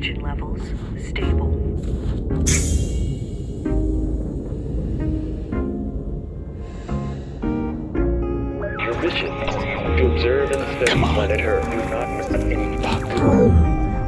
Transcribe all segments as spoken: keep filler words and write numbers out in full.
Oxygen levels stable. Your mission to observe and study planet Earth. Do not miss any fuck.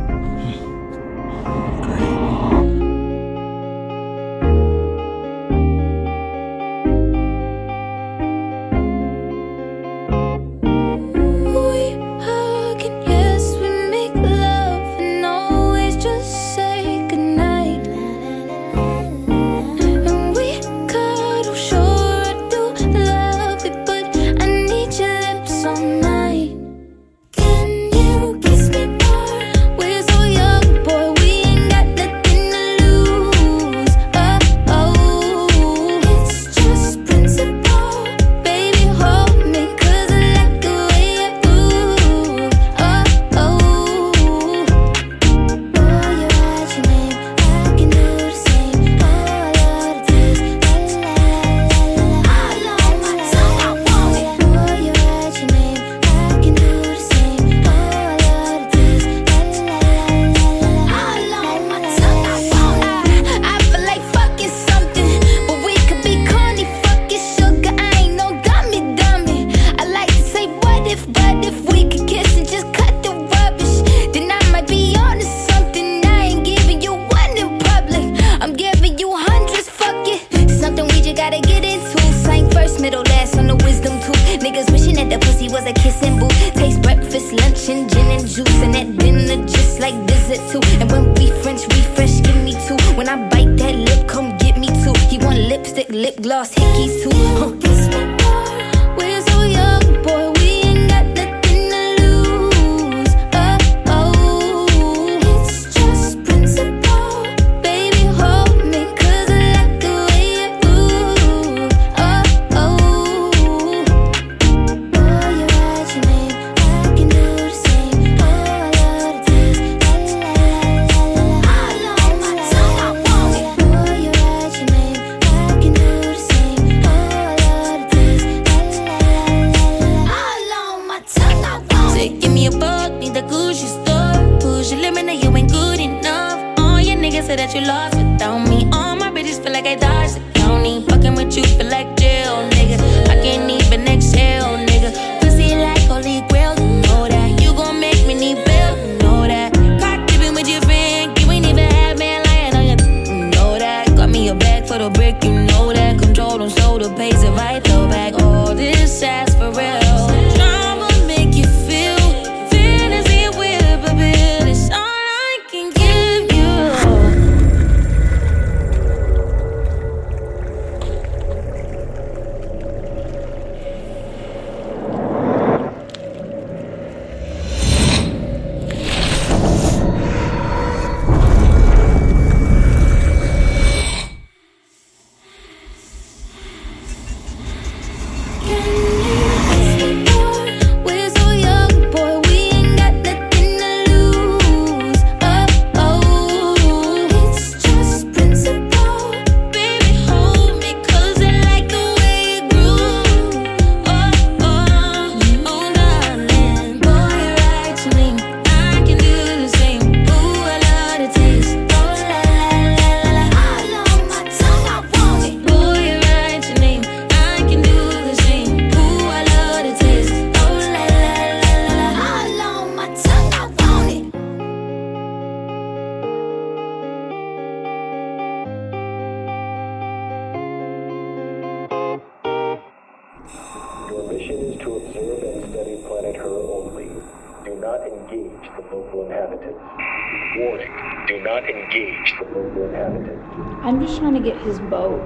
I'm just trying to get his boat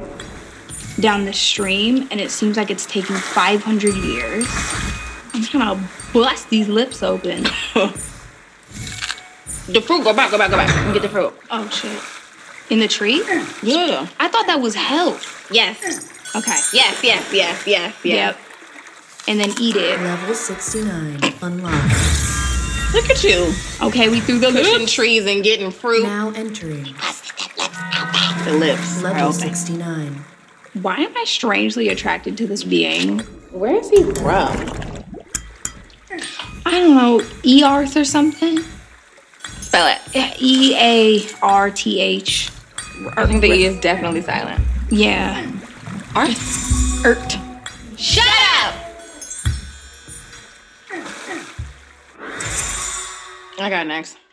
down the stream, and it seems like it's taking five hundred years. I'm just gonna bust these lips open. The fruit, go back, go back, go back, and get the fruit. Oh, shit. In the tree? Yeah. I thought that was health. Yes. Okay. Yes, yes, yes, yes, yes. Yep. And then eat it. Level sixty-nine unlocked. Look at you. Okay, we threw the Pushing lips. trees and getting fruit. Now entering. The lips. Level sixty-nine. Why am I strangely attracted to this being? Where is he from? I don't know, Earth or something? Spell it. E A R T H. I think the E is definitely silent. Yeah. Arth. Ert. Shut up! I got next.